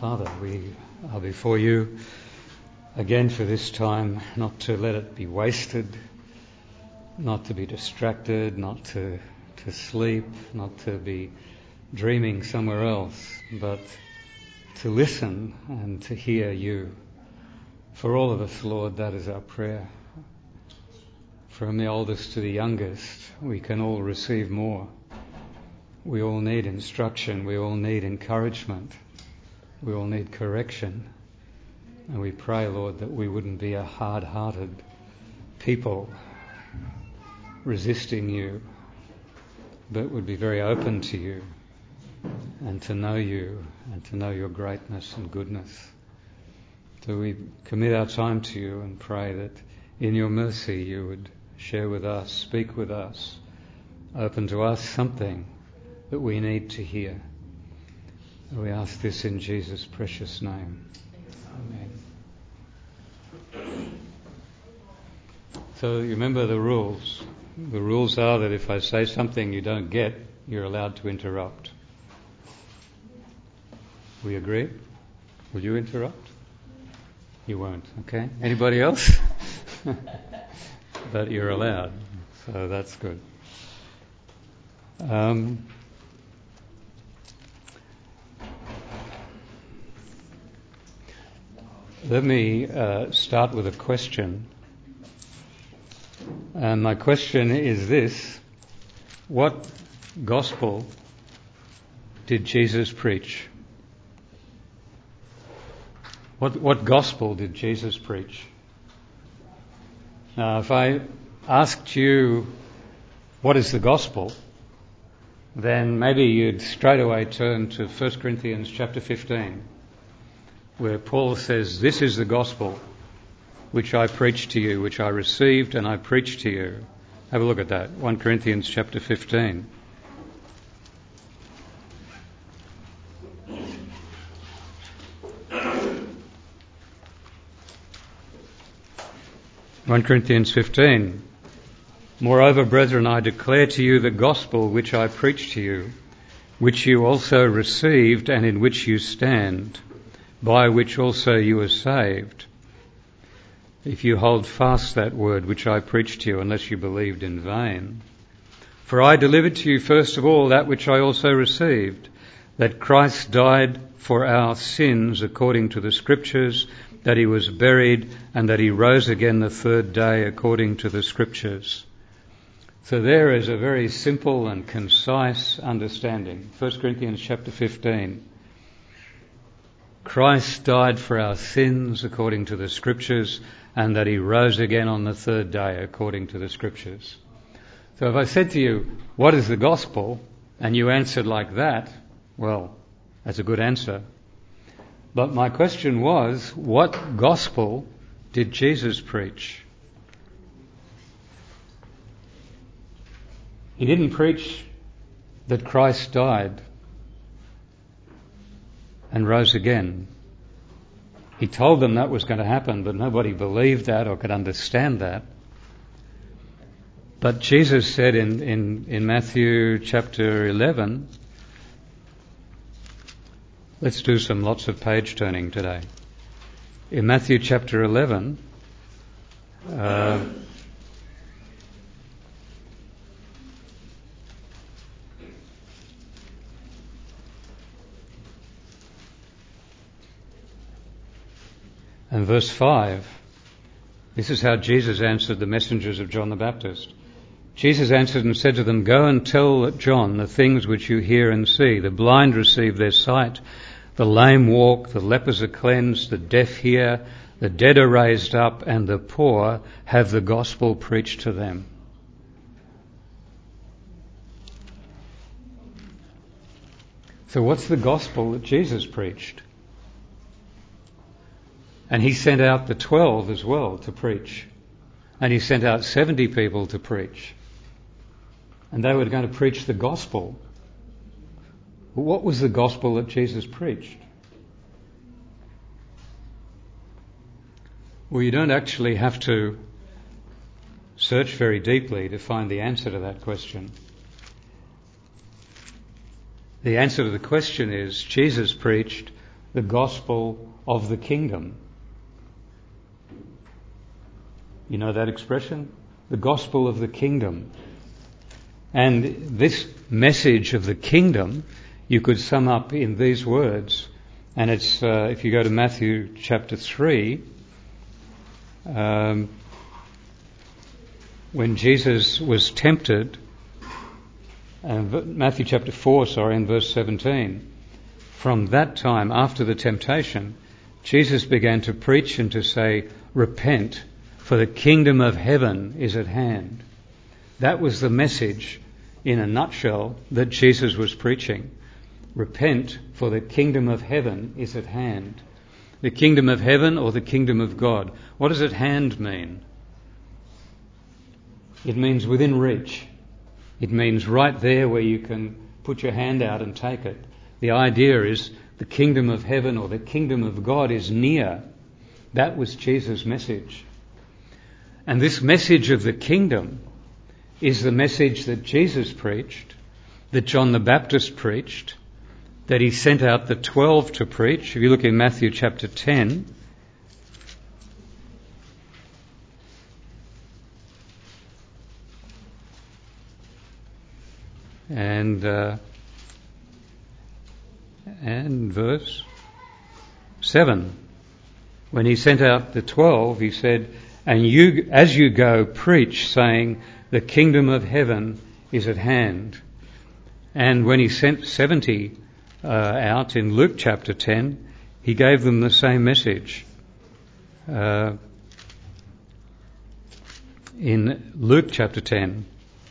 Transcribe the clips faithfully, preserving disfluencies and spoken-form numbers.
Father, we are before you again for this time, not to let it be wasted, not to be distracted, not to, to sleep, not to be dreaming somewhere else, but to listen and to hear you. For all of us, Lord, that is our prayer. From the oldest to the youngest, we can all receive more. We all need instruction, we all need encouragement, we all need correction. And we pray, Lord, that we wouldn't be a hard-hearted people resisting you, but would be very open to you and to know you and to know your greatness and goodness. So we commit our time to you and pray that in your mercy you would share with us, speak with us, open to us something that we need to hear. And we ask this in Jesus' precious name. Amen. So you remember the rules. The rules are that if I say something you don't get, you're allowed to interrupt. We agree? Will you interrupt? You won't, okay? Anybody else? But you're allowed, so that's good. Um, let me uh, start with a question. And my question is this: what gospel did Jesus preach? What, what gospel did Jesus preach? Now, if I asked you, what is the gospel? Then maybe you'd straight away turn to First Corinthians chapter fifteen, where Paul says, this is the gospel which I preached to you, which I received and I preached to you. Have a look at that, First Corinthians chapter fifteen. First Corinthians fifteen. Moreover, brethren, I declare to you the gospel which I preached to you, which you also received and in which you stand, by which also you are saved, if you hold fast that word which I preached to you, unless you believed in vain. For I delivered to you first of all that which I also received, that Christ died for our sins according to the Scriptures, that he was buried, and that he rose again the third day according to the Scriptures. So there is a very simple and concise understanding. First Corinthians chapter fifteen. Christ died for our sins according to the Scriptures, and that he rose again on the third day according to the Scriptures. So if I said to you, what is the gospel? And you answered like that, well, that's a good answer. But my question was, what gospel did Jesus preach? He didn't preach that Christ died and rose again. He told them that was going to happen, but nobody believed that or could understand that. But Jesus said in, in, in Matthew chapter eleven, let's do some lots of page turning today. In Matthew chapter eleven, uh, and verse five, this is how Jesus answered the messengers of John the Baptist. Jesus answered and said to them, go and tell John the things which you hear and see. The blind receive their sight, the lame walk, the lepers are cleansed, the deaf hear, the dead are raised up, and the poor have the gospel preached to them. So what's the gospel that Jesus preached? And he sent out the twelve as well to preach. And he sent out seventy people to preach. And they were going to preach the gospel. What was the gospel that Jesus preached? Well, you don't actually have to search very deeply to find the answer to that question. The answer to the question is Jesus preached the gospel of the kingdom. You know that expression? The gospel of the kingdom. And this message of the kingdom you could sum up in these words. And it's, uh, if you go to Matthew chapter three, um, when Jesus was tempted, uh, Matthew chapter four, sorry, in verse seventeen, from that time, after the temptation, Jesus began to preach and to say, repent, for the kingdom of heaven is at hand. That was the message, in a nutshell, that Jesus was preaching. Repent, for the kingdom of heaven is at hand. The kingdom of heaven or the kingdom of God. What does at hand mean? It means within reach. It means right there where you can put your hand out and take it. The idea is the kingdom of heaven or the kingdom of God is near. That was Jesus' message. And this message of the kingdom is the message that Jesus preached, that John the Baptist preached, that he sent out the twelve to preach. If you look in Matthew chapter ten, and uh, and verse seven, when he sent out the twelve, he said, and you, as you go, preach, saying, the kingdom of heaven is at hand. And when he sent seventy uh, out in Luke chapter ten, he gave them the same message. Uh, in Luke chapter ten,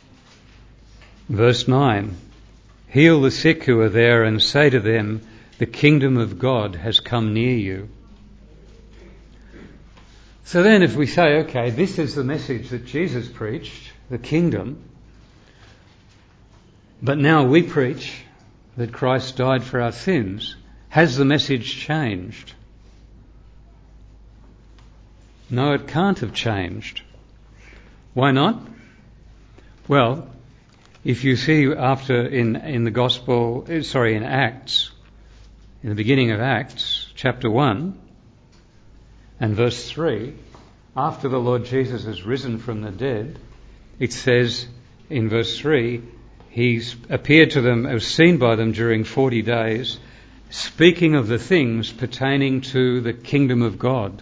verse nine, heal the sick who are there and say to them, the kingdom of God has come near you. So then if we say, okay, this is the message that Jesus preached, the kingdom, but now we preach that Christ died for our sins, has the message changed? No, it can't have changed. Why not? Well, if you see after in, in the Gospel, sorry, in Acts, in the beginning of Acts, chapter one, and verse three, after the Lord Jesus has risen from the dead, it says in verse three, he's appeared to them, was seen by them during forty days, speaking of the things pertaining to the kingdom of God.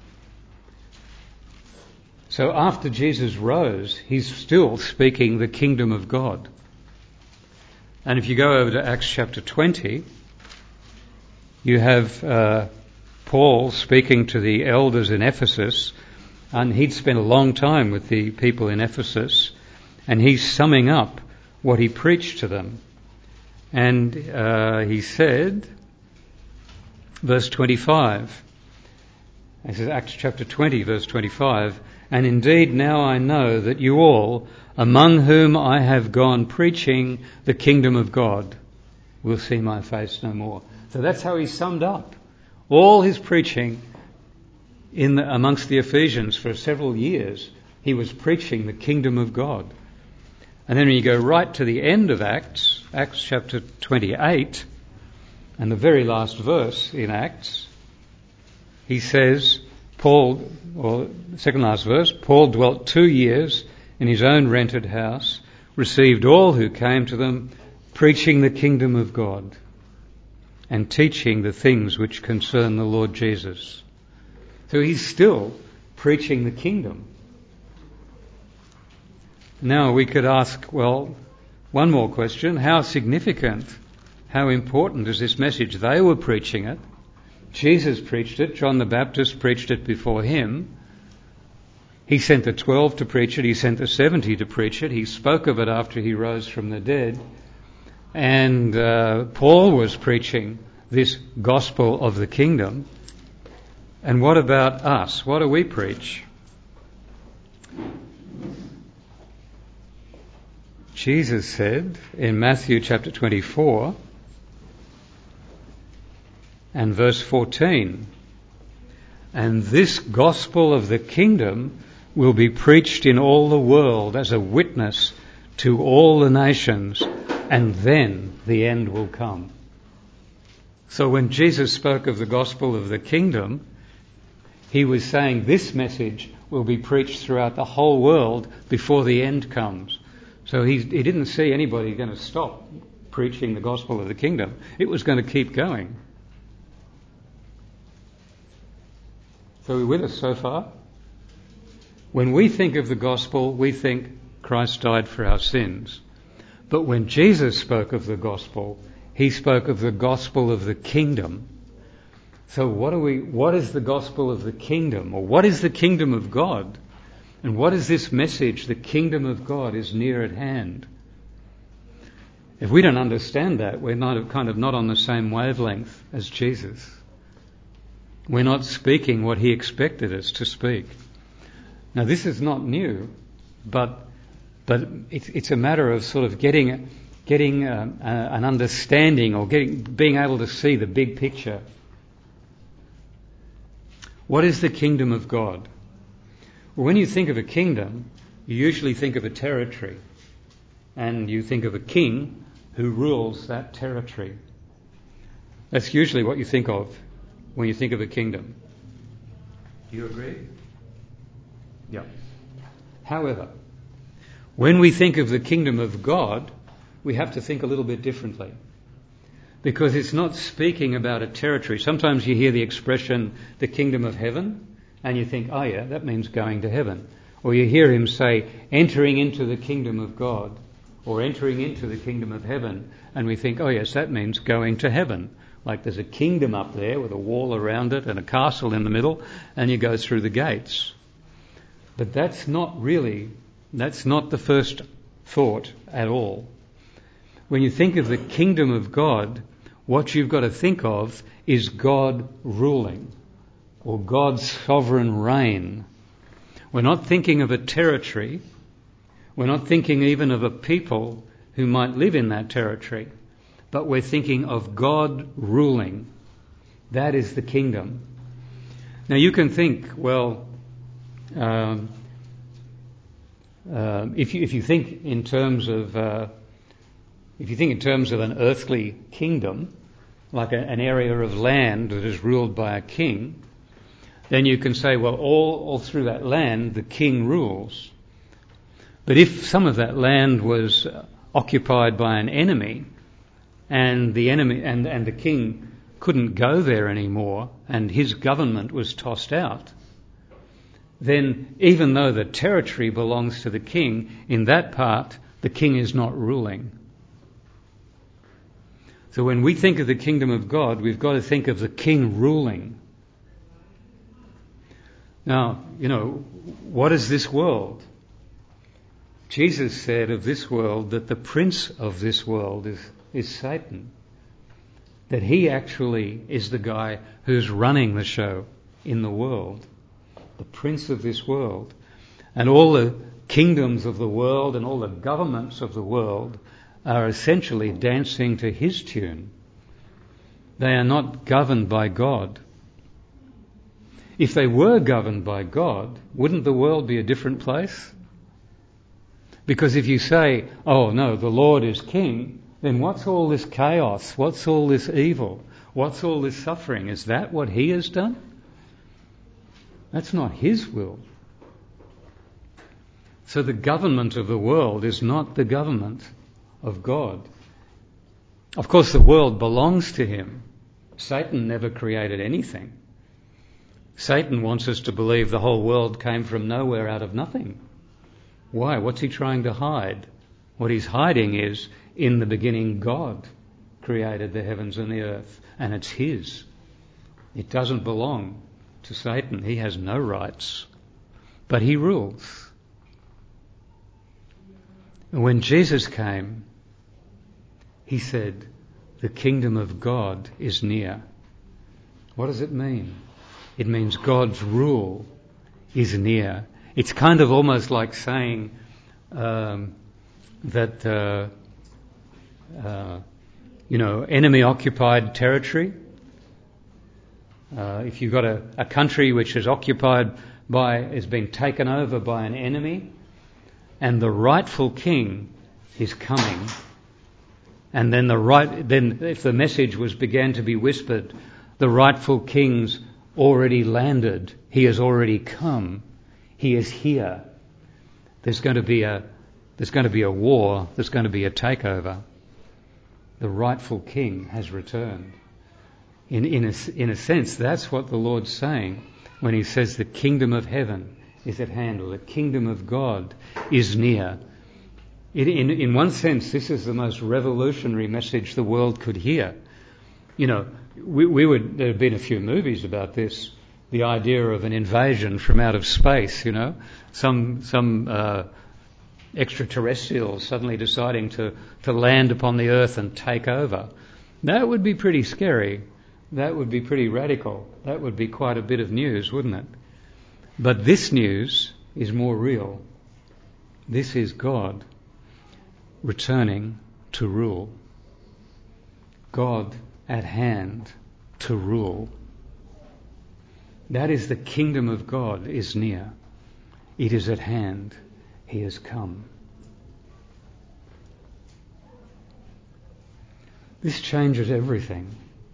So after Jesus rose, he's still speaking the kingdom of God. And if you go over to Acts chapter twenty, you have uh, Paul speaking to the elders in Ephesus, and he'd spent a long time with the people in Ephesus, and he's summing up what he preached to them. And uh, he said, verse twenty-five, this is Acts chapter twenty, verse twenty-five, and indeed now I know that you all, among whom I have gone preaching the kingdom of God, will see my face no more. So that's how he summed up all his preaching in the, amongst the Ephesians for several years. He was preaching the kingdom of God. And then when you go right to the end of Acts, Acts chapter twenty-eight, and the very last verse in Acts, he says, Paul, or second last verse, Paul dwelt two years in his own rented house, received all who came to them, preaching the kingdom of God and teaching the things which concern the Lord Jesus. So he's still preaching the kingdom. Now we could ask, well, one more question. How significant, how important is this message? They were preaching it. Jesus preached it. John the Baptist preached it before him. He sent the twelve to preach it. He sent the seventy to preach it. He spoke of it after he rose from the dead. And uh, Paul was preaching this gospel of the kingdom. And what about us? What do we preach? Jesus said in Matthew chapter twenty-four and verse fourteen, and this gospel of the kingdom will be preached in all the world as a witness to all the nations, and then the end will come. So when Jesus spoke of the gospel of the kingdom, he was saying this message will be preached throughout the whole world before the end comes. So he, he didn't see anybody going to stop preaching the gospel of the kingdom. It was going to keep going. So are we with us so far? When we think of the gospel, we think Christ died for our sins. But when Jesus spoke of the gospel, he spoke of the gospel of the kingdom. So what are we, what is the gospel of the kingdom? Or what is the kingdom of God? And what is this message? The kingdom of God is near at hand. If we don't understand that, we're not kind of not on the same wavelength as Jesus. We're not speaking what he expected us to speak. Now this is not new, but but it's, it's a matter of sort of getting getting um, uh, an understanding or getting being able to see the big picture. What is the kingdom of God? Well, when you think of a kingdom, you usually think of a territory, and you think of a king who rules that territory. That's usually what you think of when you think of a kingdom. Do you agree? Yeah. However, when we think of the kingdom of God, we have to think a little bit differently. Because it's not speaking about a territory. Sometimes you hear the expression, the kingdom of heaven, and you think, oh yeah, that means going to heaven. Or you hear him say, entering into the kingdom of God, or entering into the kingdom of heaven, and we think, oh yes, that means going to heaven. Like there's a kingdom up there with a wall around it and a castle in the middle, and you go through the gates. But that's not really, that's not the first thought at all. When you think of the kingdom of God, what you've got to think of is God ruling, or God's sovereign reign. We're not thinking of a territory. We're not thinking even of a people who might live in that territory. But we're thinking of God ruling. That is the kingdom. Now you can think, well, um, uh, if you if you think in terms of uh, if you think in terms of an earthly kingdom, like a, an area of land that is ruled by a king, then you can say, well, all all through that land the king rules. But if some of that land was occupied by an enemy, and the enemy and, and the king couldn't go there anymore, and his government was tossed out, then even though the territory belongs to the king, in that part the king is not ruling. So when we think of the kingdom of God, we've got to think of the king ruling. Now, you know, what is this world? Jesus said of this world that the prince of this world is, is Satan. That he actually is the guy who's running the show in the world. The prince of this world. And all the kingdoms of the world and all the governments of the world are essentially dancing to his tune. They are not governed by God. If they were governed by God, wouldn't the world be a different place? Because if you say, oh no, the Lord is king, then what's all this chaos? What's all this evil? What's all this suffering? Is that what he has done? That's not his will. So the government of the world is not the government of God. Of course, the world belongs to him. Satan never created anything. Satan wants us to believe the whole world came from nowhere out of nothing. Why? What's he trying to hide? What he's hiding is, in the beginning, God created the heavens and the earth, and it's his. It doesn't belong to Satan. He has no rights, but he rules. And when Jesus came, he said, the kingdom of God is near. What does it mean? It means God's rule is near. It's kind of almost like saying um, that, uh, uh, you know, enemy-occupied territory. Uh, if you've got a, a country which is occupied by, has been taken over by an enemy, and the rightful king is coming, And then the right, then if the message was began to be whispered, the rightful king's already landed. He has already come. He is here. There's going to be a, there's going to be a war. There's going to be a takeover. The rightful king has returned. In, in, a, in a sense, that's what the Lord's saying when he says the kingdom of heaven is at hand, or the kingdom of God is near. In, in, in one sense, this is the most revolutionary message the world could hear. You know, we, we would, there have been a few movies about this, the idea of an invasion from out of space, you know, some, some, uh, extraterrestrials suddenly deciding to, to land upon the earth and take over. That would be pretty scary. That would be pretty radical. That would be quite a bit of news, wouldn't it? But this news is more real. This is God returning to rule. God at hand to rule. That is the kingdom of God is near. It is at hand. He has come. This changes everything.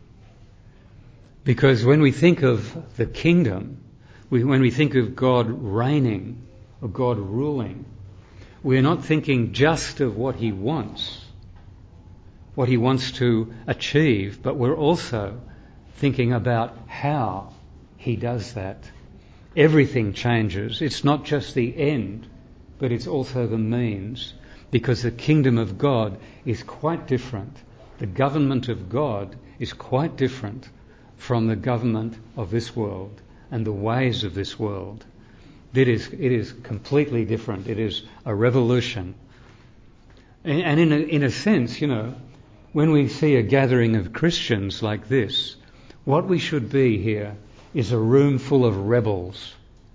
Because when we think of the kingdom, we, when we think of God reigning or God ruling, we're not thinking just of what he wants, what he wants to achieve, but we're also thinking about how he does that. Everything changes. It's not just the end, but it's also the means, because the kingdom of God is quite different. The government of God is quite different from the government of this world and the ways of this world. It is, it is completely different. It is a revolution. And, and in a, in a sense, you know, when we see a gathering of Christians like this, what we should be here is a room full of rebels.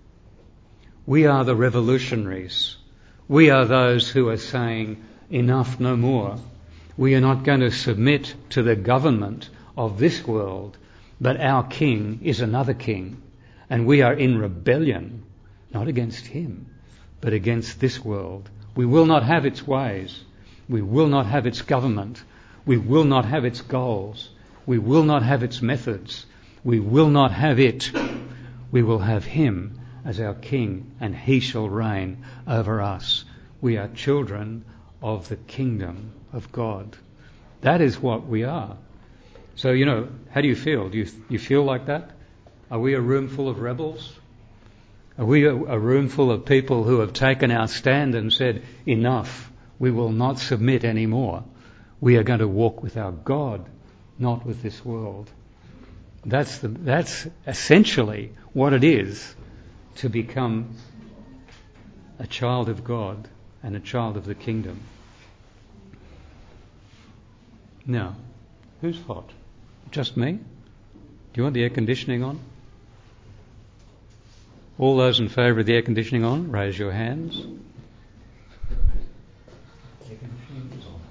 We are the revolutionaries. We are those who are saying, enough, no more. We are not going to submit to the government of this world, but our king is another king. And we are in rebellion, not against him, but against this world. We will not have its ways. We will not have its government. We will not have its goals. We will not have its methods. We will not have it. We will have him as our king, and he shall reign over us. We are children of the kingdom of God. That is what we are. So, you know, how do you feel? Do you, you feel like that? Are we a room full of rebels? Are we a, a room full of people who have taken our stand and said, enough, we will not submit anymore. We are going to walk with our God, not with this world. That's the, that's essentially what it is to become a child of God and a child of the kingdom. Now, who's hot? Just me? Do you want the air conditioning on? All those in favour of the air conditioning on, raise your hands. Air conditioning is on.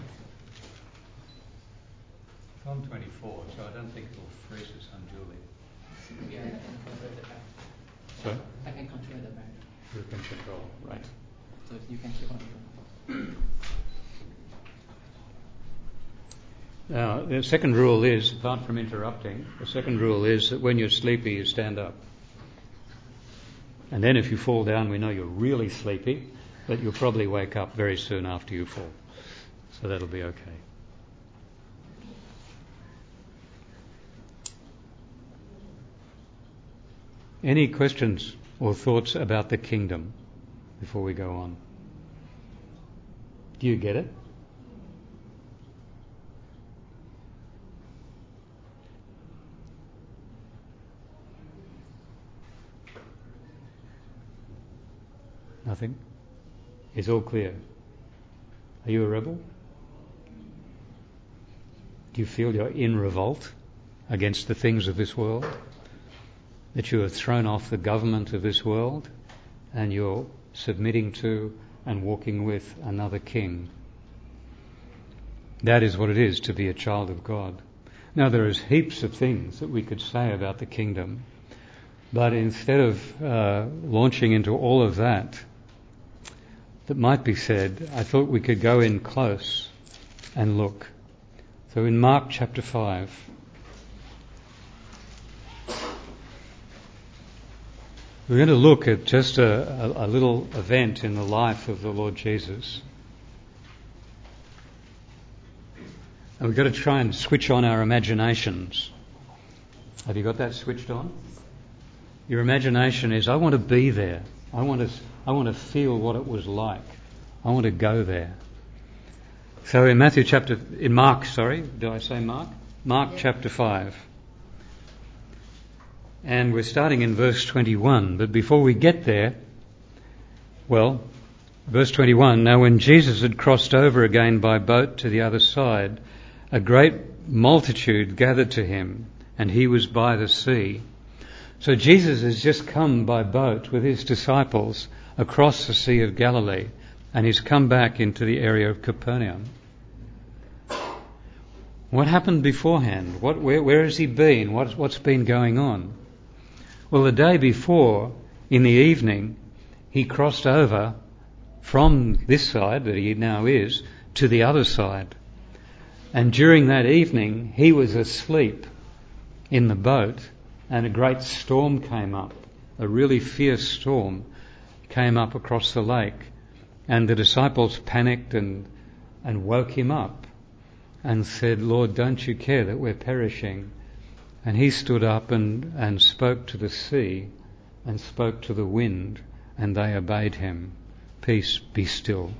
It's on twenty-four, so I don't think it'll freeze us unduly. Yeah, I can control the back. Sorry? I can control the back. You can control, right. So you can keep on. Now, the second rule is, apart from interrupting, the second rule is that when you're sleepy, you stand up. And then if you fall down, we know you're really sleepy, but you'll probably wake up very soon after you fall. So that'll be okay. Any questions or thoughts about the kingdom before we go on? Do you get it? Nothing? It's all clear. Are you a rebel? Do you feel you're in revolt against the things of this world? That you have thrown off the government of this world and you're submitting to and walking with another king? That is what it is to be a child of God. Now, there is heaps of things that we could say about the kingdom, but instead of uh, launching into all of that that might be said, I thought we could go in close and look. So in Mark chapter five, we're going to look at just a, a, a little event in the life of the Lord Jesus. And we've got to try and switch on our imaginations. Have you got that switched on? Your imagination is, I want to be there. I want to, I want to feel what it was like. I want to go there. So in Matthew chapter, in Mark, sorry, did I say Mark? Mark yeah. chapter five. And we're starting in verse twenty-one. But before we get there, well, verse twenty-one, now when Jesus had crossed over again by boat to the other side, a great multitude gathered to him, and he was by the sea. So Jesus has just come by boat with his disciples across the Sea of Galilee, and he's come back into the area of Capernaum. What happened beforehand? What, where, where has he been? What, what's been going on? Well, the day before, in the evening, he crossed over from this side that he now is to the other side. And during that evening, he was asleep in the boat, and a great storm came up, a really fierce storm came up across the lake, and the disciples panicked and, and woke him up and said, Lord, don't you care that we're perishing? And he stood up and, and spoke to the sea and spoke to the wind, and they obeyed him. Peace, be still.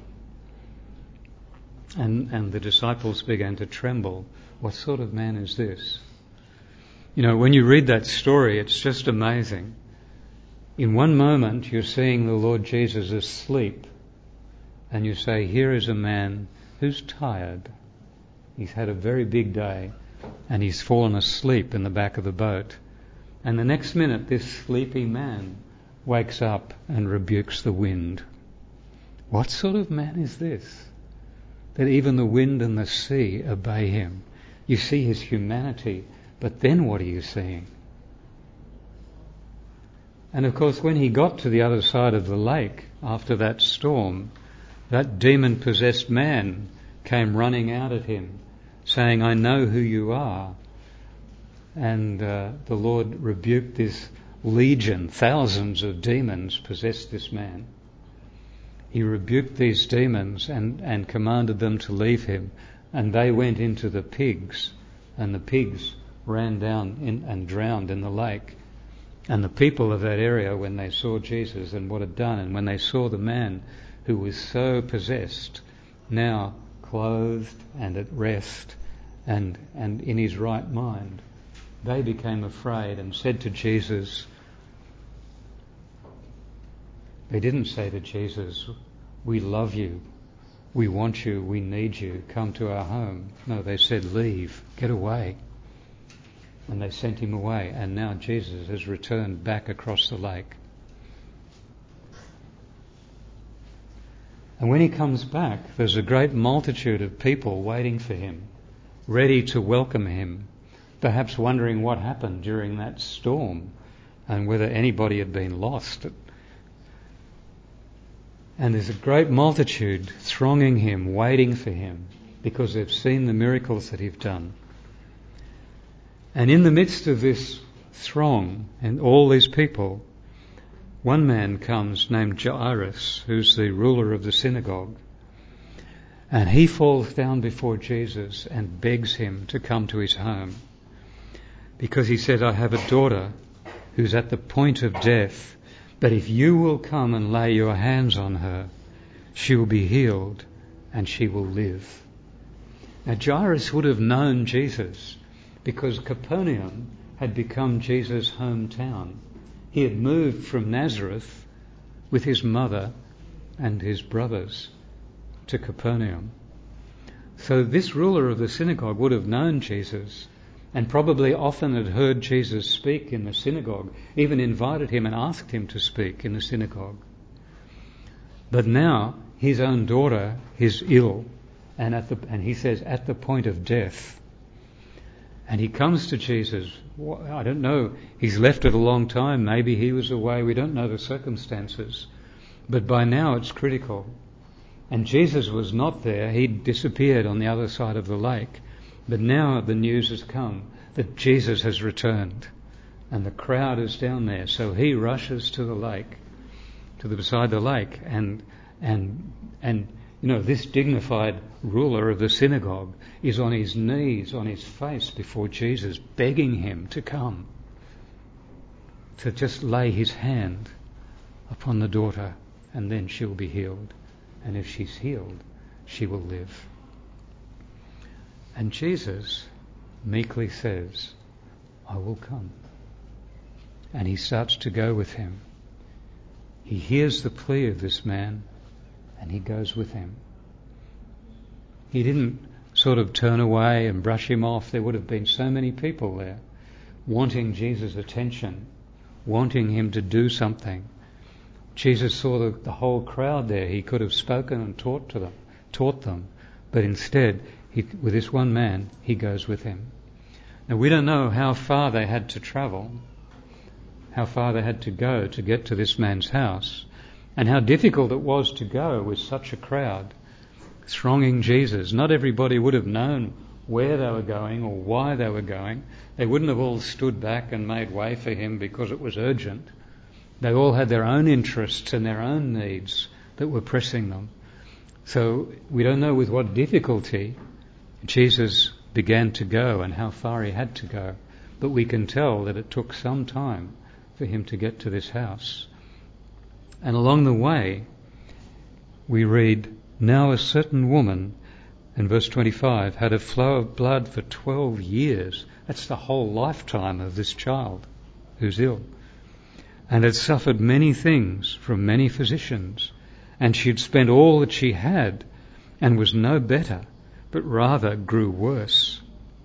And, and the disciples began to tremble. What sort of man is this? You know, when you read that story, it's just amazing. In one moment, you're seeing the Lord Jesus asleep, and you say, here is a man who's tired. He's had a very big day, and he's fallen asleep in the back of the boat. And the next minute, this sleepy man wakes up and rebukes the wind. What sort of man is this? That even the wind and the sea obey him. You see his humanity, but then what are you seeing? And of course, when he got to the other side of the lake after that storm, that demon-possessed man came running out at him, saying, I know who you are. And uh, the Lord rebuked this legion, thousands of demons possessed this man. He rebuked these demons and, and commanded them to leave him, and they went into the pigs, and the pigs ran down in, and drowned in the lake. And the people of that area, when they saw Jesus and what had done, and when they saw the man who was so possessed, now clothed and at rest and, and in his right mind, they became afraid and said to Jesus, they didn't say to Jesus, we love you, we want you, we need you, come to our home. No, they said, leave, get away. And they sent him away, and now Jesus has returned back across the lake. And when he comes back, there's a great multitude of people waiting for him, ready to welcome him, perhaps wondering what happened during that storm and whether anybody had been lost. And there's a great multitude thronging him, waiting for him, because they've seen the miracles that he's done. And in the midst of this throng and all these people, one man comes named Jairus, who's the ruler of the synagogue. And he falls down before Jesus and begs him to come to his home. Because he said, I have a daughter who's at the point of death, but if you will come and lay your hands on her, she will be healed and she will live. Now Jairus would have known Jesus because Capernaum had become Jesus' hometown. He had moved from Nazareth with his mother and his brothers to Capernaum. So this ruler of the synagogue would have known Jesus and probably often had heard Jesus speak in the synagogue, even invited him and asked him to speak in the synagogue. But now his own daughter is ill, and at the and he says at the point of death. And he comes to Jesus. I don't know, he's left it a long time, maybe he was away, we don't know the circumstances. But by now it's critical. And Jesus was not there, he'd disappeared on the other side of the lake. But now the news has come that Jesus has returned, and the crowd is down there. So he rushes to the lake, to the beside the lake, and and and you know, this dignified ruler of the synagogue is on his knees, on his face before Jesus, begging him to come, to just lay his hand upon the daughter, and then she'll be healed. And if she's healed, she will live. And Jesus meekly says, I will come. And he starts to go with him. He hears the plea of this man, and he goes with him. He didn't sort of turn away and brush him off. There would have been so many people there wanting Jesus' attention, wanting him to do something. Jesus saw the, the whole crowd there. He could have spoken and taught to them, taught them, but instead, he, with this one man, he goes with him. Now, we don't know how far they had to travel, how far they had to go to get to this man's house, and how difficult it was to go with such a crowd thronging Jesus. Not everybody would have known where they were going or why they were going. They wouldn't have all stood back and made way for him because it was urgent. They all had their own interests and their own needs that were pressing them. So we don't know with what difficulty Jesus began to go and how far he had to go, but we can tell that it took some time for him to get to this house. And along the way, we read, now a certain woman, in verse twenty-five, had a flow of blood for twelve years. That's the whole lifetime of this child who's ill. And had suffered many things from many physicians. And she had spent all that she had and was no better, but rather grew worse.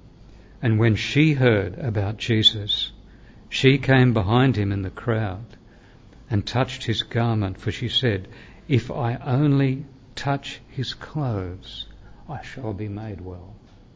And when she heard about Jesus, she came behind him in the crowd and touched his garment, for she said, if I only touch his clothes, I shall be made well.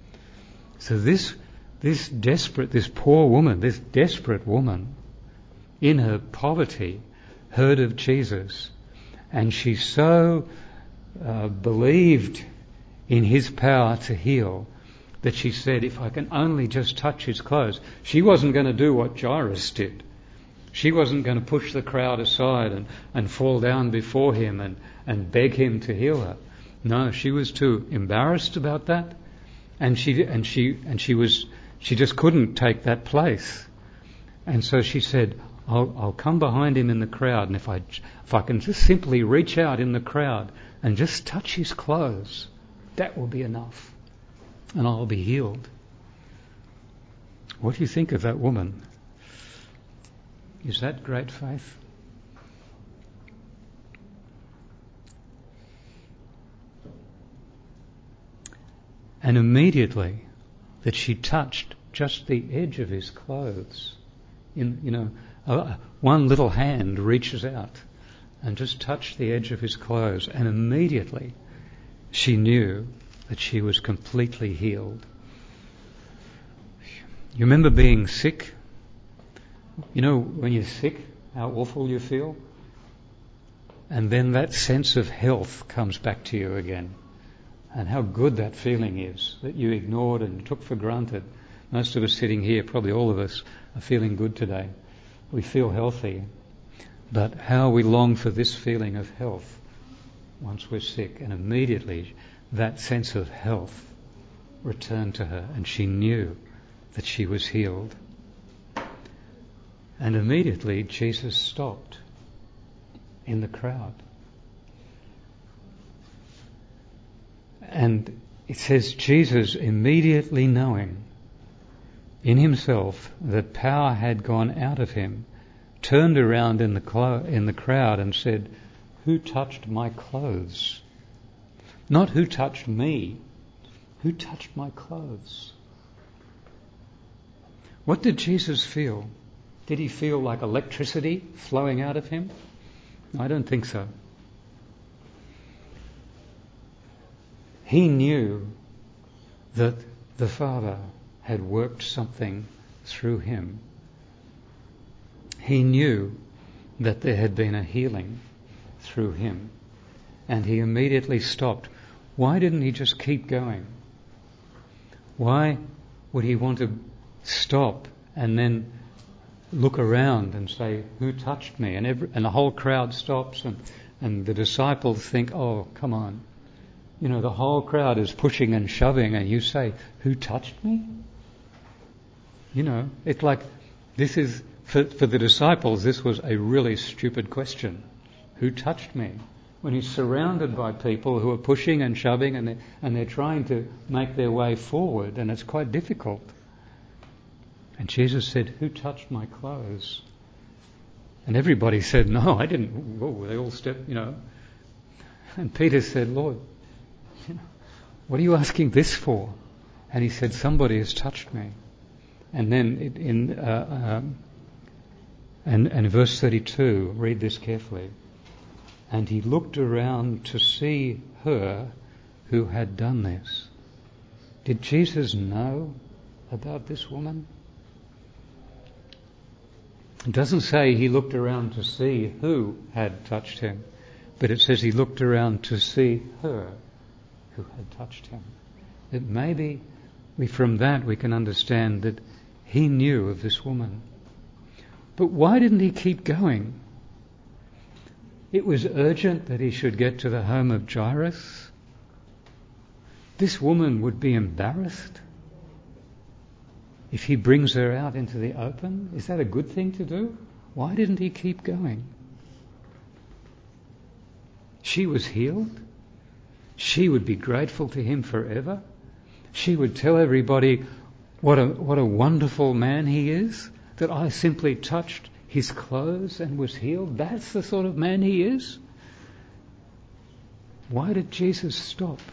So this, this desperate, this poor woman, this desperate woman, in her poverty, heard of Jesus, and she so uh, believed in his power to heal that she said, if I can only just touch his clothes. She wasn't going to do what Jairus did. She wasn't going to push the crowd aside and, and fall down before him and, and beg him to heal her. No, she was too embarrassed about that, and she and she and she was she just couldn't take that place. And so she said, I'll, I'll come behind him in the crowd, and if I if I can just simply reach out in the crowd and just touch his clothes, that will be enough, and I'll be healed. What do you think of that woman? Is that great faith? And immediately that she touched just the edge of his clothes, in you know, uh, one little hand reaches out and just touched the edge of his clothes, and immediately she knew that she was completely healed. You remember being sick? You know, when you're sick, how awful you feel? And then that sense of health comes back to you again. And how good that feeling is that you ignored and took for granted. Most of us sitting here, probably all of us, are feeling good today. We feel healthy. But how we long for this feeling of health once we're sick. And immediately that sense of health returned to her, and she knew that she was healed. And immediately Jesus stopped in the crowd. And it says Jesus, immediately knowing in himself that power had gone out of him, turned around in the clo- in the crowd and said, who touched my clothes? Not who touched me, who touched my clothes? What did Jesus feel? Did he feel like electricity flowing out of him? I don't think so. He knew that the Father had worked something through him. He knew that there had been a healing through him, and he immediately stopped. Why didn't he just keep going? Why would he want to stop and then look around and say, who touched me? And every, and the whole crowd stops, and, and the disciples think, oh, come on. You know, the whole crowd is pushing and shoving, and you say, who touched me? You know, it's like, this is, for, for the disciples, this was a really stupid question. Who touched me? When he's surrounded by people who are pushing and shoving, and they're, and they're trying to make their way forward, and it's quite difficult. And Jesus said, who touched my clothes? And everybody said, no, I didn't. Whoa, they all stepped, you know. And Peter said, Lord, you know, what are you asking this for? And he said, somebody has touched me. And then it, in uh, um, and, and verse thirty-two, read this carefully. And he looked around to see her who had done this. Did Jesus know about this woman? It doesn't say he looked around to see who had touched him, but it says he looked around to see her who had touched him. That maybe we, from that we can understand that he knew of this woman. But why didn't he keep going? It was urgent that he should get to the home of Jairus. This woman would be embarrassed if he brings her out into the open. Is that a good thing to do? Why didn't he keep going? She was healed. She would be grateful to him forever. She would tell everybody what a what a wonderful man he is, that I simply touched his clothes and was healed. That's the sort of man he is. Why did Jesus stop?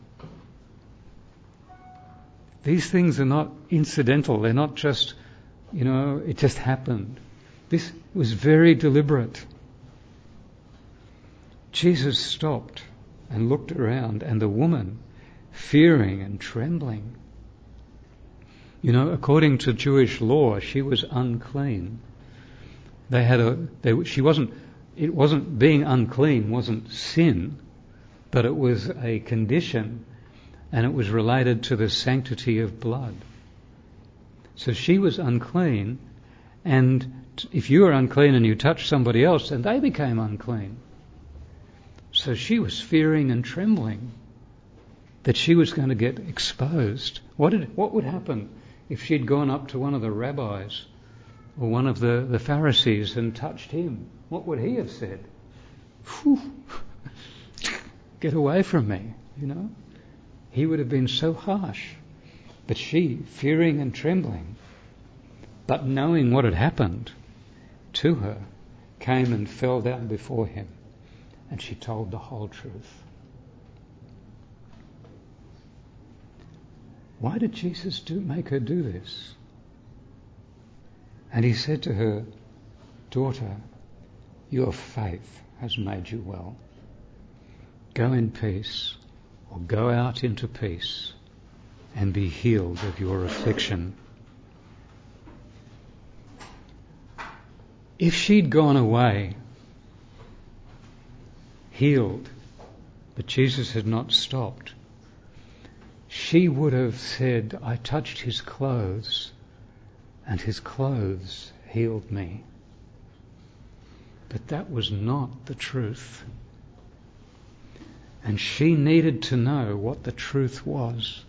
These things are not incidental. They're not just, you know, it just happened. This was very deliberate. Jesus stopped and looked around, and the woman, fearing and trembling. You know, according to Jewish law, she was unclean. They had a, they, she wasn't, it wasn't, being unclean wasn't sin, but it was a condition, and it was related to the sanctity of blood. So she was unclean, and if you were unclean and you touched somebody else, then they became unclean. So she was fearing and trembling that she was going to get exposed. What did, what would happen if she'd gone up to one of the rabbis or one of the, the Pharisees and touched him? What would he have said? Whew, get away from me, you know? He would have been so harsh. But she, fearing and trembling, but knowing what had happened to her, came and fell down before him, and she told the whole truth. Why did Jesus do, make her do this? And he said to her, daughter, your faith has made you well. Go in peace, or go out into peace, and be healed of your affliction. If she'd gone away, healed, but Jesus had not stopped, she would have said, I touched his clothes, and his clothes healed me. But that was not the truth. And she needed to know what the truth was.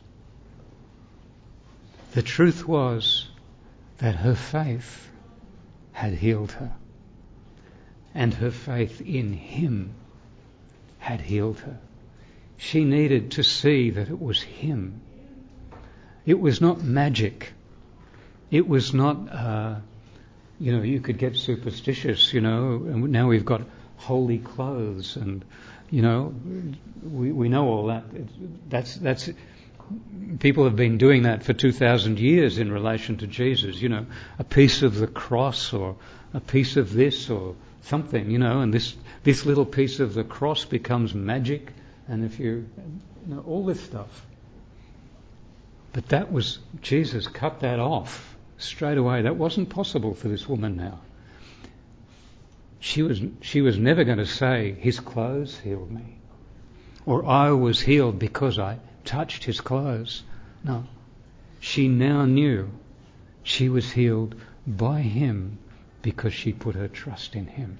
The truth was that her faith had healed her, and her faith in him had healed her. She needed to see that it was him. It was not magic. It was not, uh, you know, you could get superstitious, you know, and now we've got holy clothes and, you know, we, we know all that. It's, that's, that's, people have been doing that for two thousand years in relation to Jesus, you know, a piece of the cross or a piece of this or something, you know, and this, this little piece of the cross becomes magic, and if you, you know, all this stuff. But that was, Jesus cut that off straight away. That wasn't possible for this woman now. She was, she was never going to say, his clothes healed me, or I was healed because I touched his clothes. No. She now knew she was healed by him because she put her trust in him.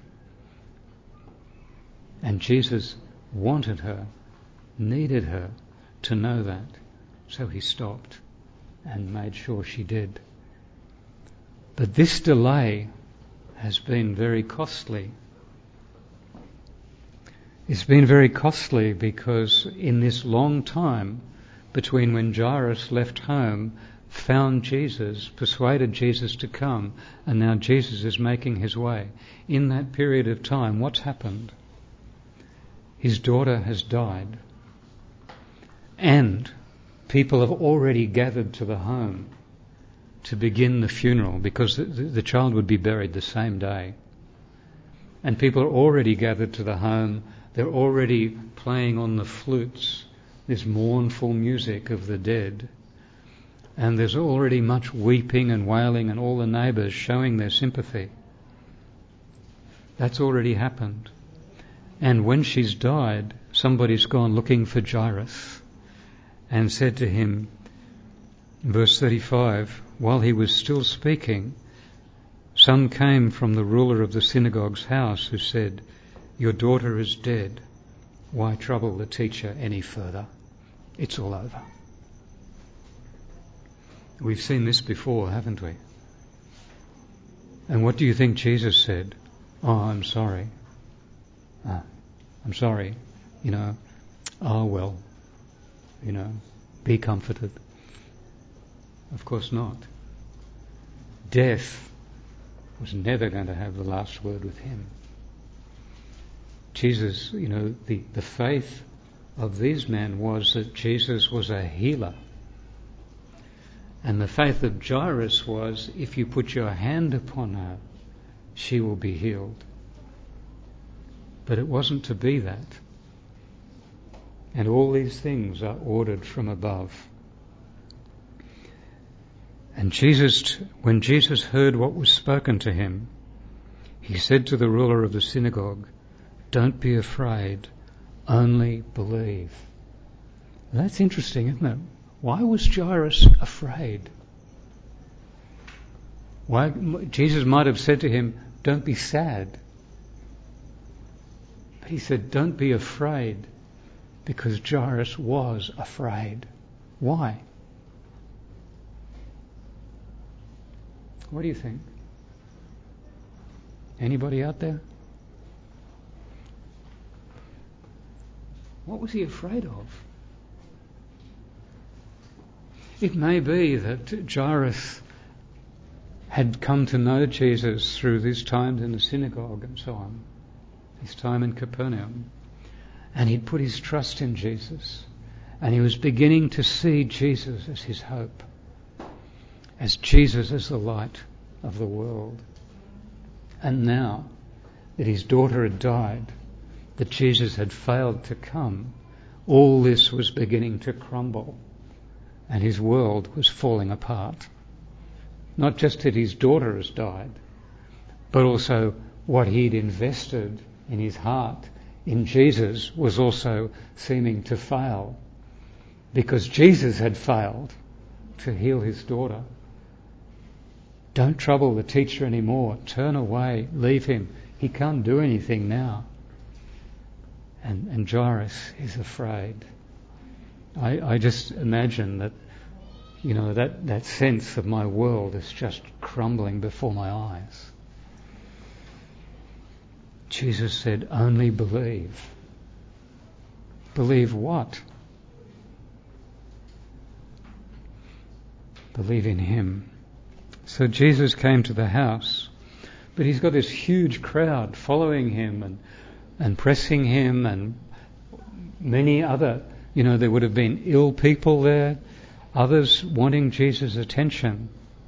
And Jesus wanted her, needed her to know that. So he stopped and made sure she did. But this delay has been very costly. It's been very costly because in this long time between when Jairus left home, found Jesus, persuaded Jesus to come, and now Jesus is making his way, in that period of time, what's happened? His daughter has died, and people have already gathered to the home to begin the funeral, because the, the child would be buried the same day. And people are already gathered to the home. They're already playing on the flutes this mournful music of the dead. And there's already much weeping and wailing and all the neighbours showing their sympathy. That's already happened. And when she's died, somebody's gone looking for Jairus and said to him, verse thirty-five, while he was still speaking, some came from the ruler of the synagogue's house who said, your daughter is dead. Why trouble the teacher any further? It's all over. We've seen this before, haven't we? And what do you think Jesus said? Oh, I'm sorry. Oh, I'm sorry. You know, oh well, you know, be comforted. Of course not. Death was never going to have the last word with him. Jesus, you know, the, the faith of these men was that Jesus was a healer. And the faith of Jairus was, if you put your hand upon her, she will be healed. But it wasn't to be that. And all these things are ordered from above. And Jesus, when Jesus heard what was spoken to him, he said to the ruler of the synagogue, don't be afraid, only believe. That's interesting, isn't it? Why was Jairus afraid? Why, Jesus might have said to him, don't be sad. But he said, don't be afraid, because Jairus was afraid. Why? What do you think? Anybody out there? What was he afraid of? It may be that Jairus had come to know Jesus through these times in the synagogue and so on, his time in Capernaum, and he'd put his trust in Jesus, and he was beginning to see Jesus as his hope, as Jesus as the light of the world. And now that his daughter had died, that Jesus had failed to come, all this was beginning to crumble, and his world was falling apart. Not just that his daughter has died, but also what he'd invested in his heart in Jesus was also seeming to fail, because Jesus had failed to heal his daughter. Don't trouble the teacher anymore. Turn away. Leave him. He can't do anything now. And, and Jairus is afraid. I, I just imagine that, you know, that, that sense of my world is just crumbling before my eyes. Jesus said, only believe. Believe what? Believe in him. So Jesus came to the house, but he's got this huge crowd following him and and pressing him, and many other, you know, there would have been ill people there, others wanting Jesus' attention.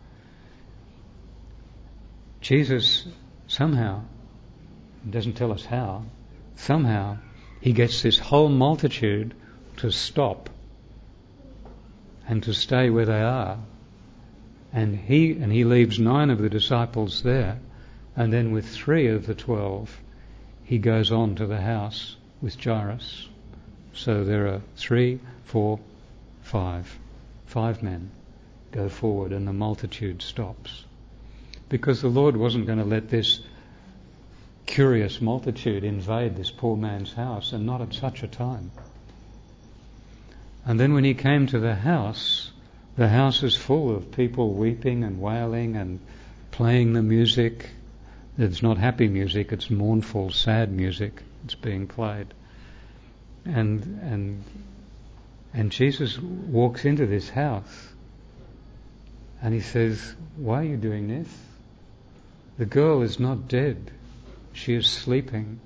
Jesus somehow, he doesn't tell us how, somehow he gets this whole multitude to stop and to stay where they are. And he and he leaves nine of the disciples there, and then with three of the twelve he goes on to the house with Jairus. So there are three, four, five. Five men go forward and the multitude stops. Because the Lord wasn't going to let this curious multitude invade this poor man's house, and not at such a time. And then when he came to the house, the house is full of people weeping and wailing and playing the music. It's not happy music, it's mournful, sad music that's being played. And and and Jesus walks into this house and he says, "Why are you doing this? The girl is not dead. She is sleeping."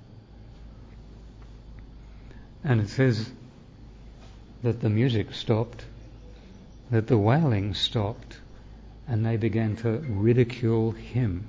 And it says that the music stopped, that the wailing stopped, and they began to ridicule him.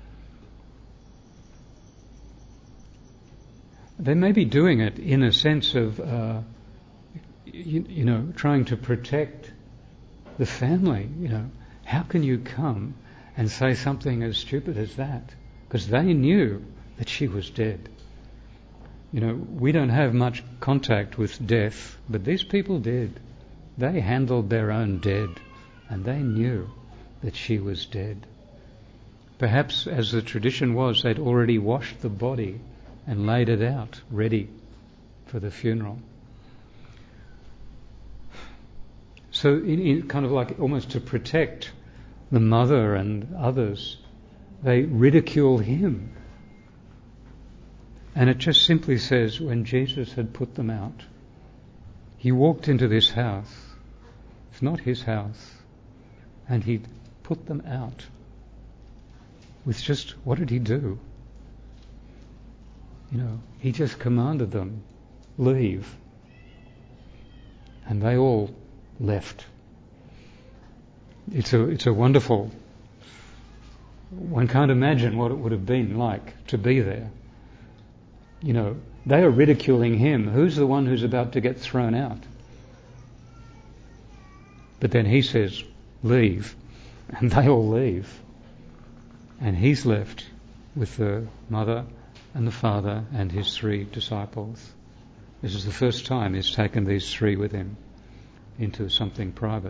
They may be doing it in a sense of, uh, you, you know, trying to protect the family. You know, how can you come and say something as stupid as that? Because they knew that she was dead. You know, we don't have much contact with death, but these people did. They handled their own dead, and they knew that she was dead. Perhaps, as the tradition was, they'd already washed the body and laid it out, ready for the funeral. So, in, in kind of like almost to protect the mother and others, they ridicule him. And it just simply says, when Jesus had put them out, he walked into this house. It's not his house. And he put them out. With just, what did he do? You know, he just commanded them, leave. And they all left. It's a, it's a wonderful, one can't imagine what it would have been like to be there. You know, they are ridiculing him. Who's the one who's about to get thrown out? But then he says, leave. And they all leave. And he's left with the mother and the father and his three disciples. This is the first time he's taken these three with him into something private.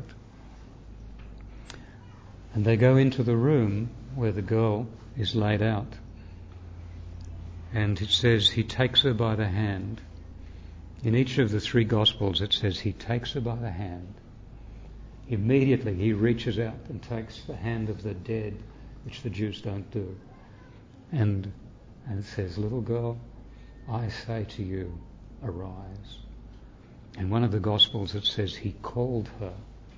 And they go into the room where the girl is laid out. And it says he takes her by the hand. In each of the three Gospels it says he takes her by the hand. Immediately he reaches out and takes the hand of the dead, which the Jews don't do. And, and it says, little girl, I say to you, arise. In one of the Gospels it says he called her,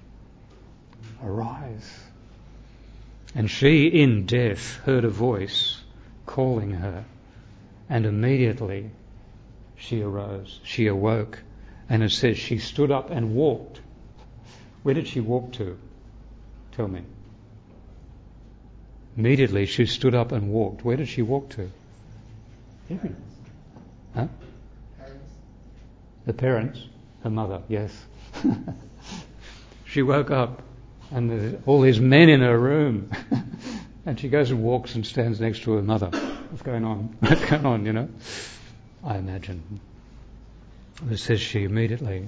arise. And she in death heard a voice calling her. And immediately she arose, she awoke, and it says she stood up and walked. Where did she walk to? Tell me. Immediately she stood up and walked. Where did she walk to? Every. Huh? Parents. The parents, her mother, yes. She woke up and there's all these men in her room. And she goes and walks and stands next to her mother. What's going on? What's going on, you know? I imagine. It says she immediately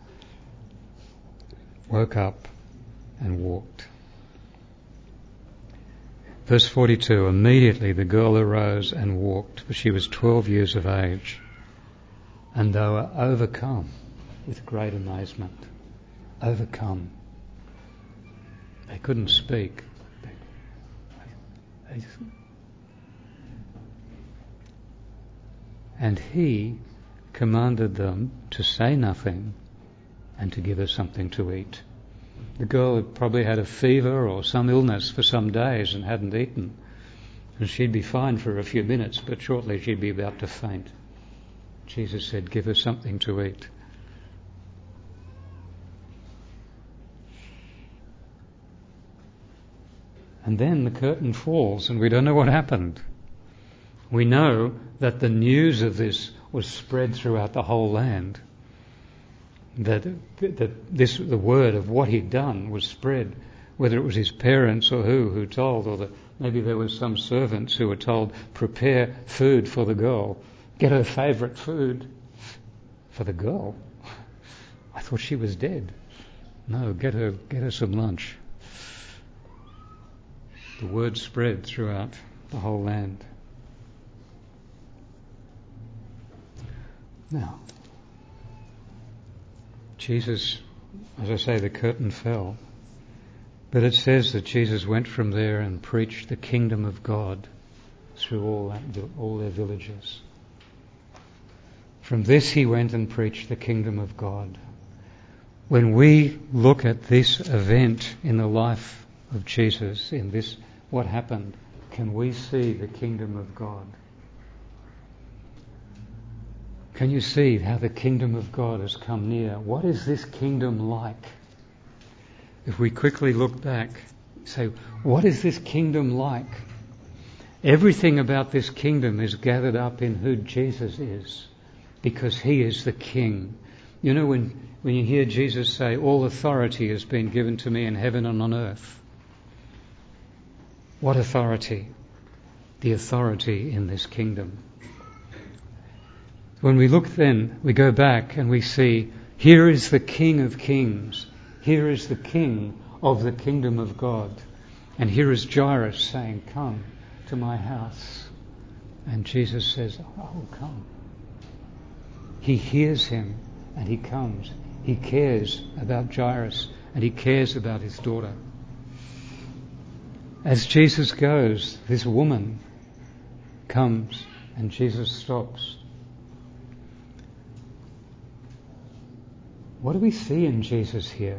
woke up and walked. Verse forty-two, immediately the girl arose and walked, for she was twelve years of age. And they were overcome with great amazement. Overcome. They couldn't speak. They just... And he commanded them to say nothing and to give her something to eat. The girl had probably had a fever or some illness for some days and hadn't eaten. And she'd be fine for a few minutes, but shortly she'd be about to faint. Jesus said, give her something to eat. And then the curtain falls and we don't know what happened. We know that the news of this was spread throughout the whole land. That, that this, the word of what he'd done was spread, whether it was his parents or who who told, or that maybe there was some servants who were told, prepare food for the girl, get her favourite food. For the girl? I thought she was dead. No, get her, get her some lunch. the word spread throughout the whole land. Now, Jesus, as I say, the curtain fell, but it says that Jesus went from there and preached the kingdom of God through all that, all their villages. From this he went and preached the kingdom of God. When we look at this event in the life of Jesus, in this, what happened, can we see the kingdom of God? Can you see how the kingdom of God has come near? What is this kingdom like? If we quickly look back, say, what is this kingdom like? Everything about this kingdom is gathered up in who Jesus is, because he is the king. You know, when, when you hear Jesus say, all authority has been given to me in heaven and on earth. What authority? The authority in this kingdom. When we look then, we go back and we see, here is the King of Kings. Here is the King of the kingdom of God. And here is Jairus saying, come to my house. And Jesus says, I will come. He hears him and he comes. He cares about Jairus and he cares about his daughter. As Jesus goes, this woman comes and Jesus stops. What do we see in Jesus here?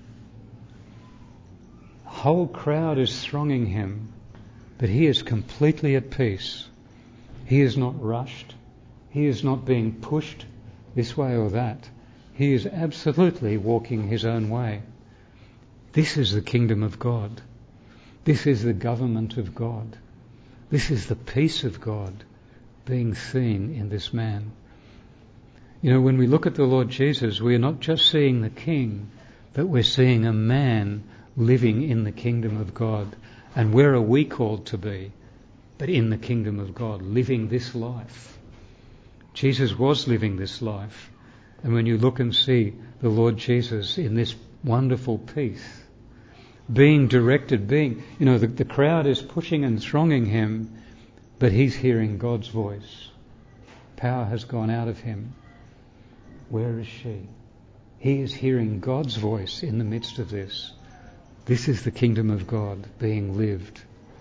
The whole crowd is thronging him, but he is completely at peace. He is not rushed. He is not being pushed this way or that. He is absolutely walking his own way. This is the kingdom of God. This is the government of God. This is the peace of God being seen in this man. You know, when we look at the Lord Jesus, we are not just seeing the King, but we're seeing a man living in the kingdom of God. And where are we called to be? But in the kingdom of God, living this life. Jesus was living this life. And when you look and see the Lord Jesus in this wonderful peace, being directed, being, you know, the, the crowd is pushing and thronging him, but he's hearing God's voice. Power has gone out of him. Where is she? He is hearing God's voice in the midst of this. This is the kingdom of God being lived.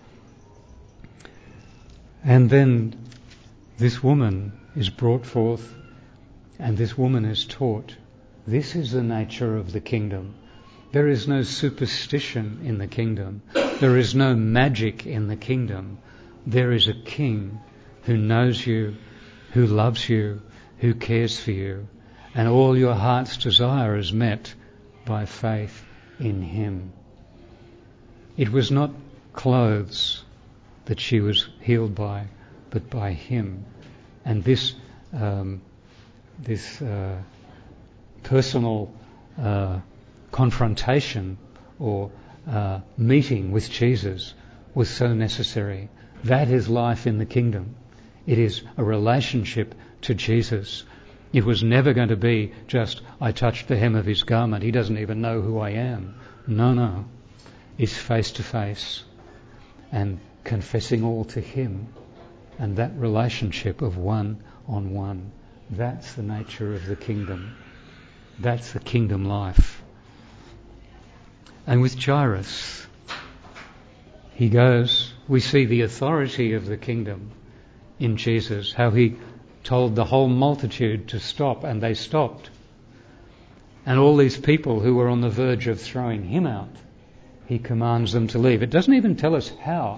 And then this woman is brought forth and this woman is taught. This is the nature of the kingdom. There is no superstition in the kingdom. There is no magic in the kingdom. There is a king who knows you, who loves you, who cares for you. And all your heart's desire is met by faith in him. It was not clothes that she was healed by, but by him. And this um, this uh, personal uh, confrontation or uh, meeting with Jesus was so necessary. That is life in the kingdom. It is a relationship to Jesus. It was never going to be just, I touched the hem of his garment, he doesn't even know who I am. No, no. It's face to face and confessing all to him, and that relationship of one on one. That's the nature of the kingdom. That's the kingdom life. And with Jairus, he goes, we see the authority of the kingdom in Jesus, how he told the whole multitude to stop, and they stopped. And all these people who were on the verge of throwing him out, he commands them to leave. It doesn't even tell us how.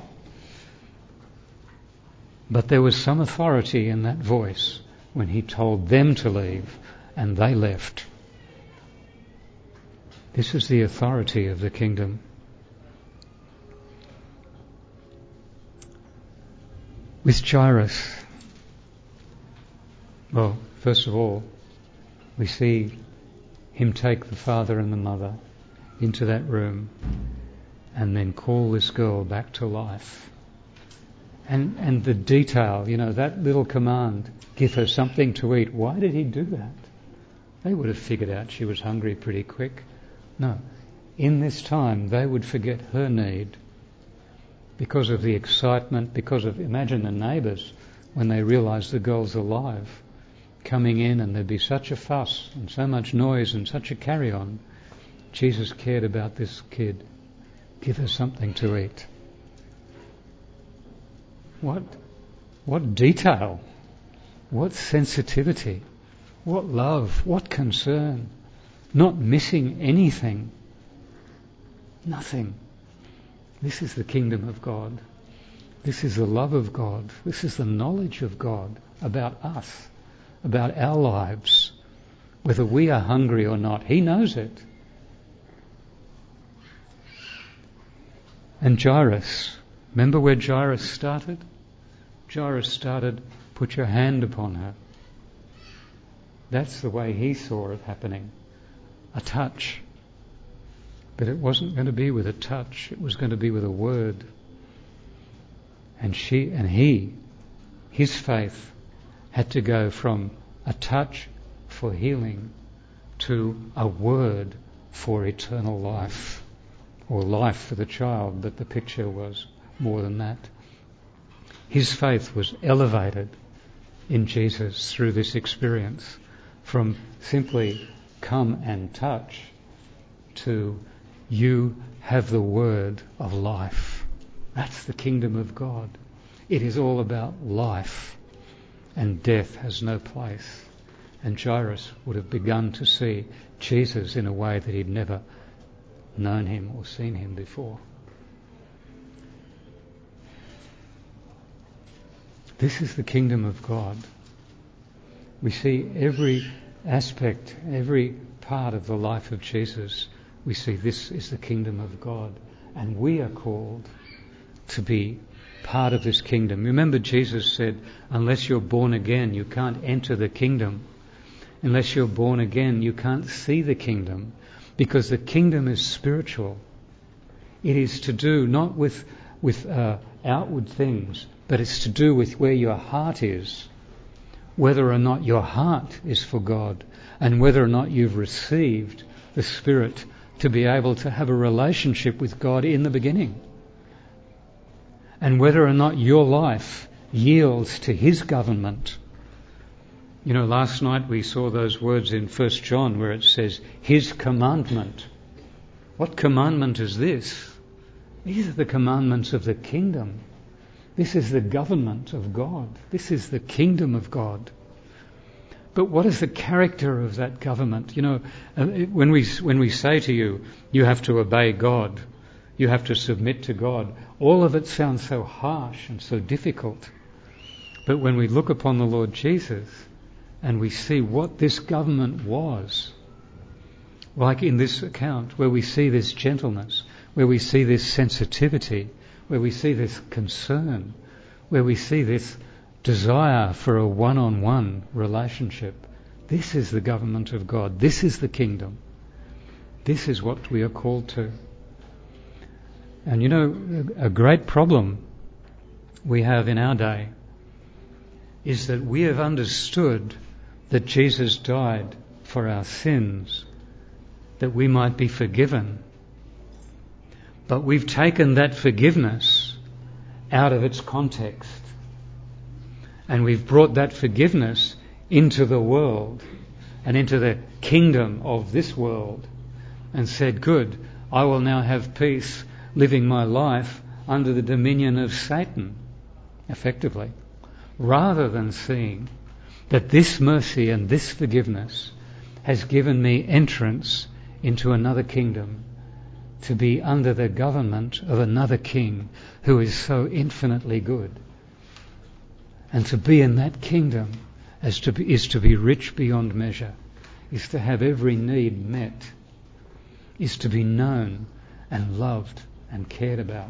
But there was some authority in that voice when he told them to leave, and they left. This is the authority of the kingdom. With Jairus, well, first of all, we see him take the father and the mother into that room and then call this girl back to life. And and the detail, you know, that little command, give her something to eat. Why did he do that? They would have figured out she was hungry pretty quick. No. In this time, they would forget her need because of the excitement, because of, imagine the neighbours when they realise the girl's alive, coming in, and there'd be such a fuss and so much noise and such a carry-on. Jesus cared about this kid. Give her something to eat. What, what detail, what sensitivity, what love, what concern, not missing anything, nothing. This is the kingdom of God. This is the love of God. This is the knowledge of God about us, about our lives, whether we are hungry or not. He knows it. And Jairus, remember where Jairus started? Jairus started, put your hand upon her. That's the way he saw it happening. A touch. But it wasn't going to be with a touch, it was going to be with a word. And she and he, his faith, had to go from a touch for healing to a word for eternal life, or life for the child, but the picture was more than that. His faith was elevated in Jesus through this experience, from simply come and touch to you have the word of life. That's the kingdom of God. It is all about life, and death has no place. And Jairus would have begun to see Jesus in a way that he'd never known him or seen him before. This is the kingdom of God. We see every aspect, every part of the life of Jesus. We see this is the kingdom of God, and we are called to be part of this kingdom. Remember, Jesus said, unless you're born again, you can't enter the kingdom. Unless you're born again, you can't see the kingdom, because the kingdom is spiritual. It is to do not with with uh, outward things, but it's to do with where your heart is, whether or not your heart is for God, and whether or not you've received the Spirit to be able to have a relationship with God in the beginning, and whether or not your life yields to His government. You know, last night we saw those words in First John where it says, His commandment. What commandment is this? These are the commandments of the kingdom. This is the government of God. This is the kingdom of God. But what is the character of that government? You know, when we when we say to you, you have to obey God, you have to submit to God, all of it sounds so harsh and so difficult. But when we look upon the Lord Jesus and we see what this government was, like in this account, where we see this gentleness, where we see this sensitivity, where we see this concern, where we see this desire for a one-on-one relationship. This is the government of God. This is the kingdom. This is what we are called to. And you know, a great problem we have in our day is that we have understood that Jesus died for our sins, that we might be forgiven. But we've taken that forgiveness out of its context. And we've brought that forgiveness into the world and into the kingdom of this world and said, good, I will now have peace living my life under the dominion of Satan, effectively, rather than seeing that this mercy and this forgiveness has given me entrance into another kingdom, to be under the government of another king who is so infinitely good. And to be in that kingdom as to be, is to be rich beyond measure, is to have every need met, is to be known and loved and cared about.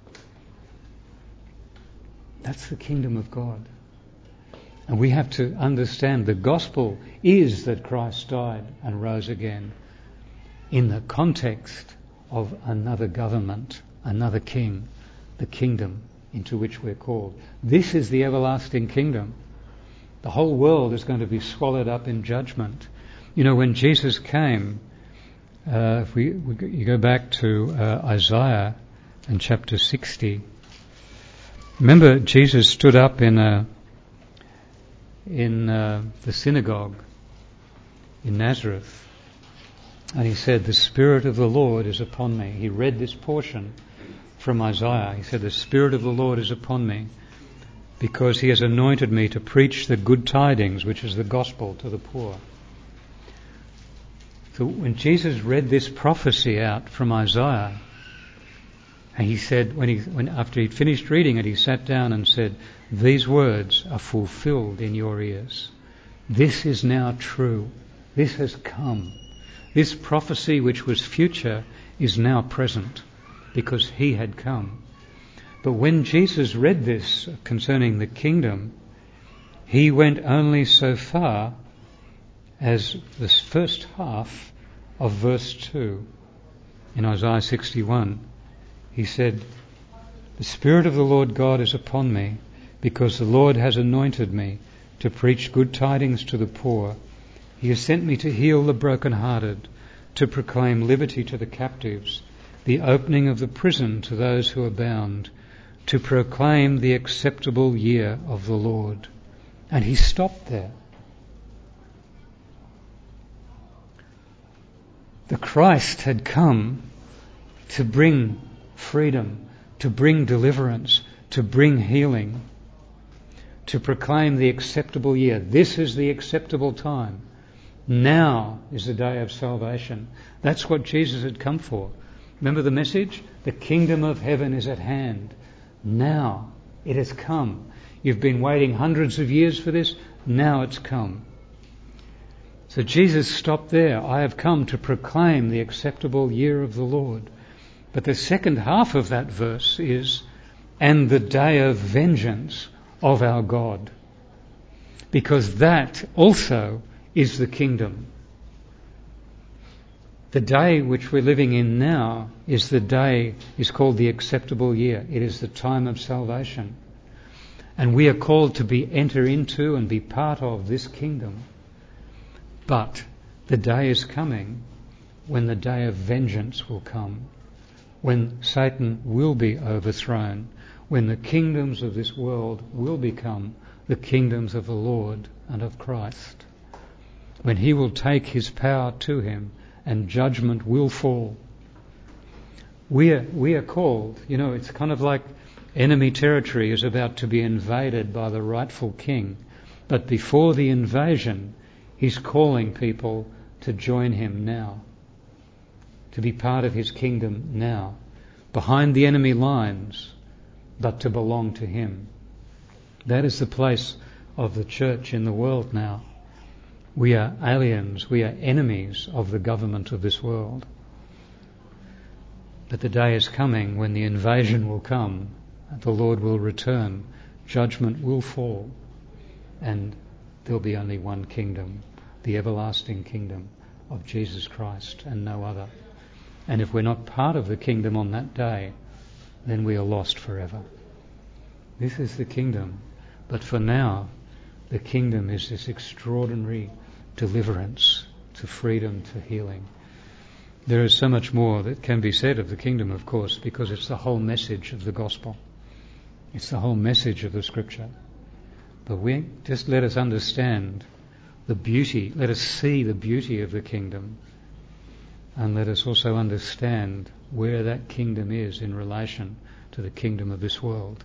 That's the kingdom of God. And we have to understand the gospel is that Christ died and rose again in the context of another government, another king, the kingdom into which we're called. This is the everlasting kingdom. The whole world is going to be swallowed up in judgment. You know, when Jesus came, uh, if we, we you go back to uh, Isaiah in chapter sixty, Remember, Jesus stood up in a, in uh, the synagogue in Nazareth, and he said, "The Spirit of the Lord is upon me." He read this portion from Isaiah. He said, "The Spirit of the Lord is upon me, because he has anointed me to preach the good tidings, which is the gospel, to the poor." So when Jesus read this prophecy out from Isaiah, and he said, when he, when after he'd finished reading it, he sat down and said, "These words are fulfilled in your ears. This is now true. This has come. This prophecy which was future is now present, because he had come." But when Jesus read this concerning the kingdom, he went only so far as the first half of verse two in Isaiah sixty-one. He said, "The Spirit of the Lord God is upon me, because the Lord has anointed me to preach good tidings to the poor. He has sent me to heal the brokenhearted, to proclaim liberty to the captives, the opening of the prison to those who are bound, to proclaim the acceptable year of the Lord." And he stopped there. The Christ had come to bring freedom, to bring deliverance, to bring healing, to proclaim the acceptable year. This is the acceptable time. Now is the day of salvation. That's what Jesus had come for. Remember the message? The kingdom of heaven is at hand. Now it has come. You've been waiting hundreds of years for this. Now it's come. So Jesus stopped there. "I have come to proclaim the acceptable year of the Lord." But the second half of that verse is, "and the day of vengeance of our God." Because that also is the kingdom. The day which we're living in now is the day, is called the acceptable year. It is the time of salvation. And we are called to be enter into and be part of this kingdom. But the day is coming when the day of vengeance will come, when Satan will be overthrown, when the kingdoms of this world will become the kingdoms of the Lord and of Christ, when he will take his power to him and judgment will fall. We are, we are called, you know, it's kind of like enemy territory is about to be invaded by the rightful king. But before the invasion, he's calling people to join him now, to be part of his kingdom now, behind the enemy lines, but to belong to him. That is the place of the church in the world now. We are aliens, we are enemies of the government of this world. But the day is coming when the invasion will come, the Lord will return, judgment will fall, and there'll be only one kingdom, the everlasting kingdom of Jesus Christ and no other. And if we're not part of the kingdom on that day, then we are lost forever. This is the kingdom. But for now, the kingdom is this extraordinary deliverance to freedom, to healing. There is so much more that can be said of the kingdom, of course, because it's the whole message of the gospel. It's the whole message of the scripture. But we just let us understand the beauty, let us see the beauty of the kingdom, and let us also understand where that kingdom is in relation to the kingdom of this world.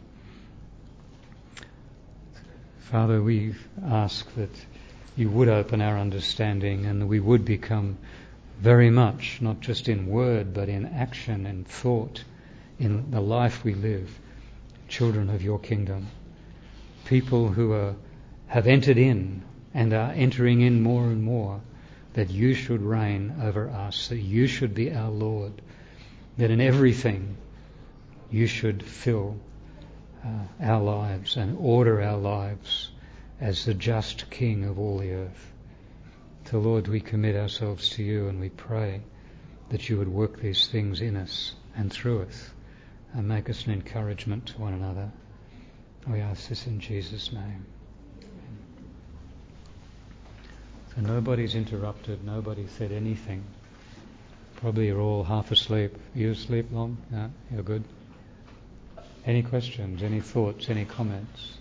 Father, we ask that you would open our understanding and that we would become very much, not just in word, but in action and thought, in the life we live, children of your kingdom. People who are, have entered in and are entering in more and more, that you should reign over us, that you should be our Lord, that in everything you should fill uh, our lives and order our lives as the just King of all the earth. So Lord, we commit ourselves to you and we pray that you would work these things in us and through us and make us an encouragement to one another. We ask this in Jesus' name. So nobody's interrupted, nobody said anything. Probably you're all half asleep. Are you asleep long? No, you're good. Any questions, any thoughts, any comments?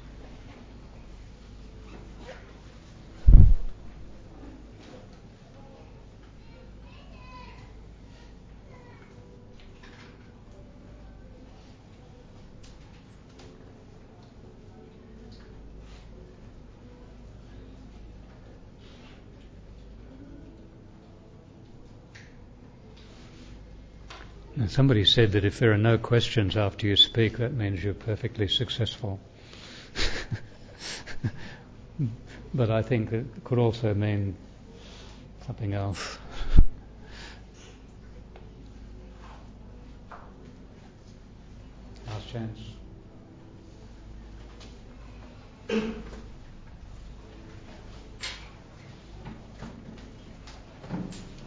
Now, somebody said that if there are no questions after you speak, that means you're perfectly successful. But I think it could also mean something else. Last chance.